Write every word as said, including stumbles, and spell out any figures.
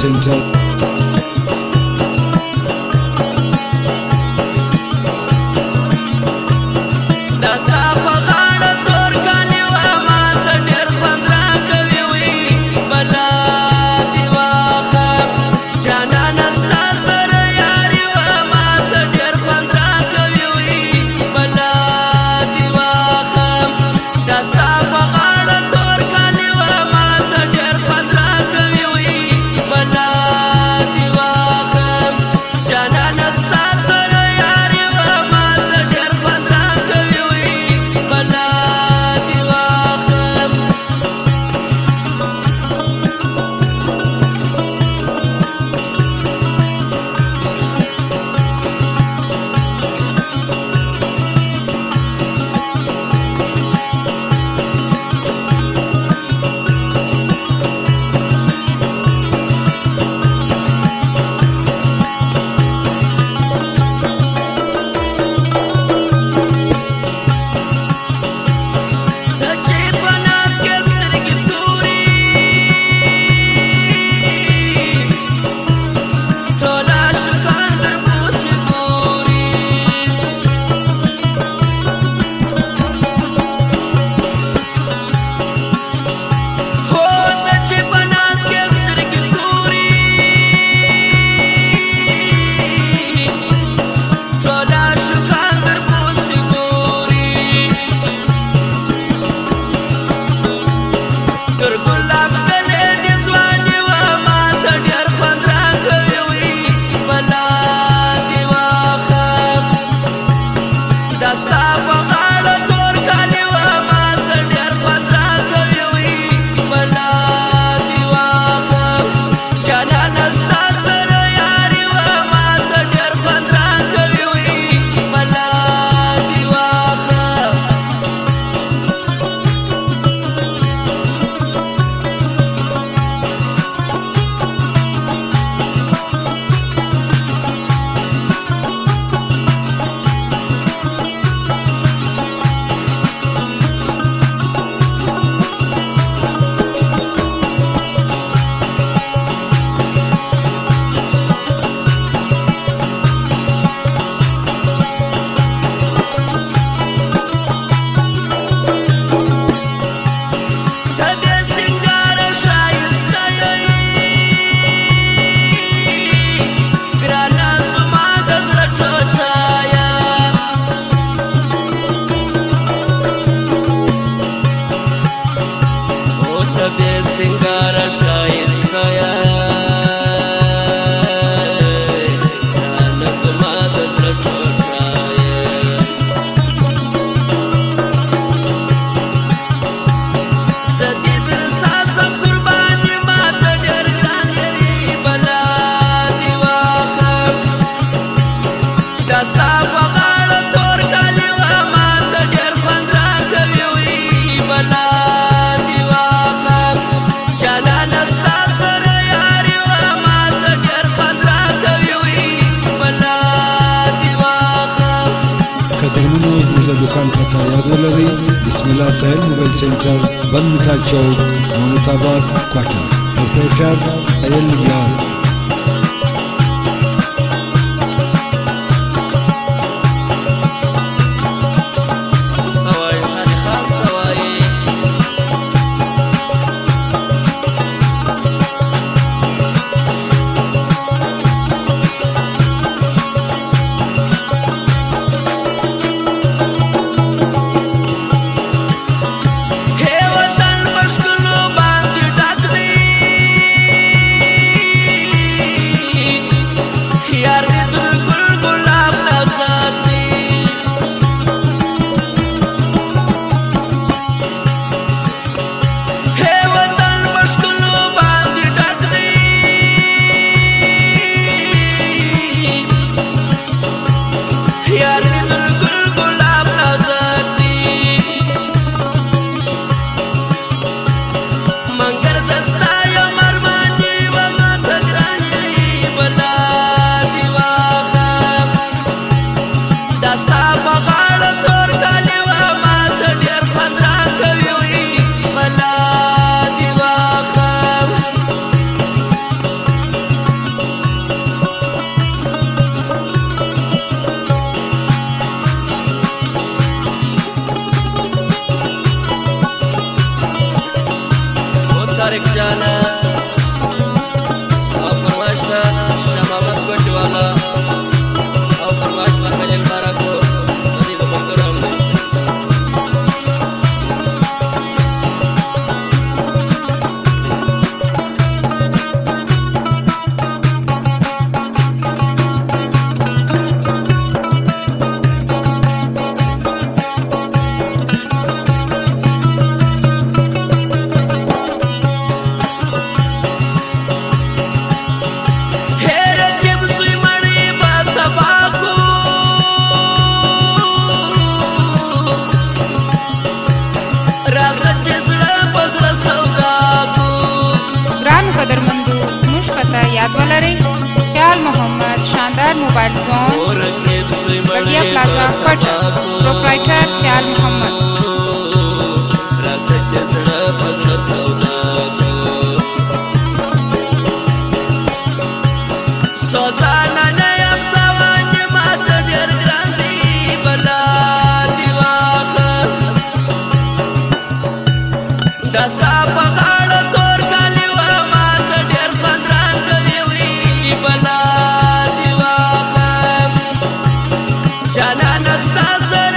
Center. दुकान पता याद ولرئ بسم الله سهيل موبایل سنټر بند مثال چوک محمود آباد کوټه اپریټر ایل یار جانا او فرمایش دا شاه محمد کوټي والا او فرمایش دا خلیل بارکو دې په پښتو راوړل याद ولرئ خیال محمد شاندار موبایل زون بګیا پلازا کوټه پروپرایټر خیال محمد سوزانا نه یم ځوان ما ته ډېر ګران دی بلا دې واخه دا ستا په غاړه تور کالي وه ما ته ډېر خوند راکوي وي بلا دې واخه جانانه ستا سره